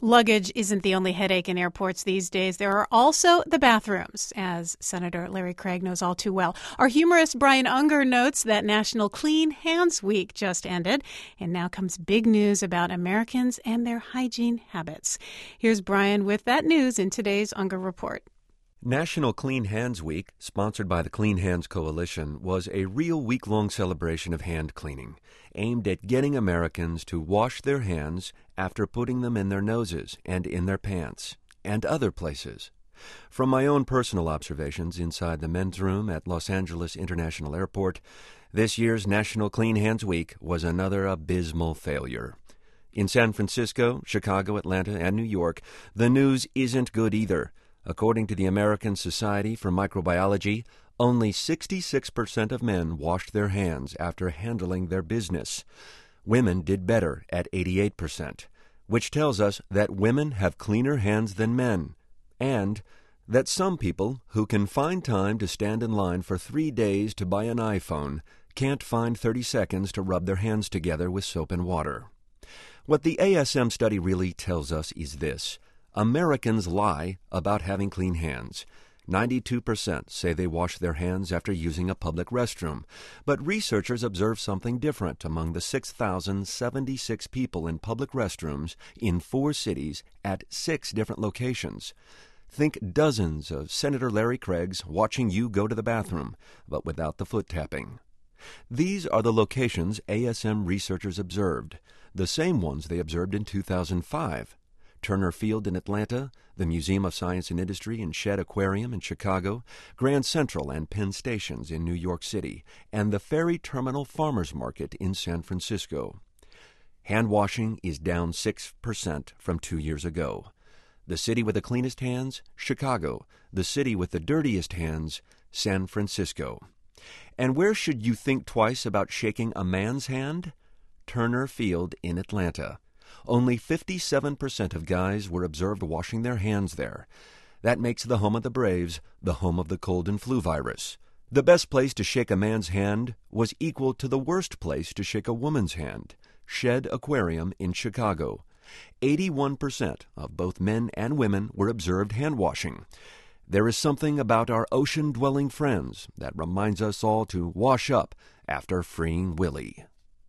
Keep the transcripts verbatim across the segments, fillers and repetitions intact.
Luggage isn't the only headache in airports these days. There are also the bathrooms, as Senator Larry Craig knows all too well. Our humorist Brian Unger notes that National Clean Hands Week just ended, and now comes big news about Americans and their hygiene habits. Here's Brian with that news in today's Unger Report. National Clean Hands Week, sponsored by the Clean Hands Coalition, was a real week-long celebration of hand cleaning, aimed at getting Americans to wash their hands after putting them in their noses and in their pants, and other places. From my own personal observations inside the men's room at Los Angeles International Airport, this year's National Clean Hands Week was another abysmal failure. In San Francisco, Chicago, Atlanta, and New York, the news isn't good either. According to the American Society for Microbiology, only sixty-six percent of men washed their hands after handling their business. Women did better at eighty-eight percent, which tells us that women have cleaner hands than men, and that some people who can find time to stand in line for three days to buy an iPhone can't find thirty seconds to rub their hands together with soap and water. What the A S M study really tells us is this. Americans lie about having clean hands. ninety-two percent say they wash their hands after using a public restroom, but researchers observed something different among the six thousand seventy-six people in public restrooms in four cities at six different locations. Think dozens of Senator Larry Craigs watching you go to the bathroom, but without the foot tapping. These are the locations A S M researchers observed, the same ones they observed in two thousand five. Turner Field in Atlanta, the Museum of Science and Industry and Shedd Aquarium in Chicago, Grand Central and Penn Stations in New York City, and the Ferry Terminal Farmers Market in San Francisco. Hand washing is down six percent from two years ago. The city with the cleanest hands, Chicago. The city with the dirtiest hands, San Francisco. And where should you think twice about shaking a man's hand? Turner Field in Atlanta. Only fifty-seven percent of guys were observed washing their hands there. That makes the home of the Braves the home of the cold and flu virus. The best place to shake a man's hand was equal to the worst place to shake a woman's hand, Shedd Aquarium in Chicago. eighty-one percent of both men and women were observed hand-washing. There is something about our ocean-dwelling friends that reminds us all to wash up after freeing Willie.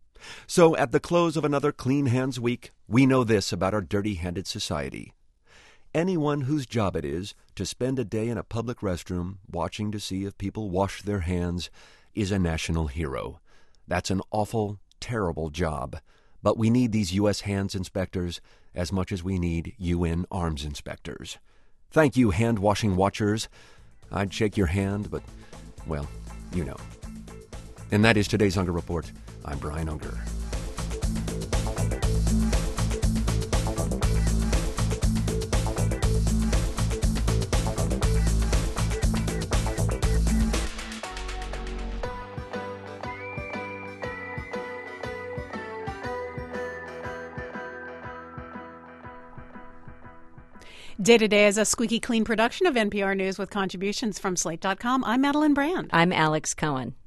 So, at the close of another Clean Hands Week, we know this about our dirty-handed society. Anyone whose job it is to spend a day in a public restroom watching to see if people wash their hands is a national hero. That's an awful, terrible job. But we need these U S hands inspectors as much as we need U N arms inspectors. Thank you, hand-washing watchers. I'd shake your hand, but, well, you know. And that is today's Unger Report. I'm Brian Unger. Day to Day is a squeaky clean production of N P R News with contributions from Slate dot com. I'm Madeline Brand. I'm Alex Cohen.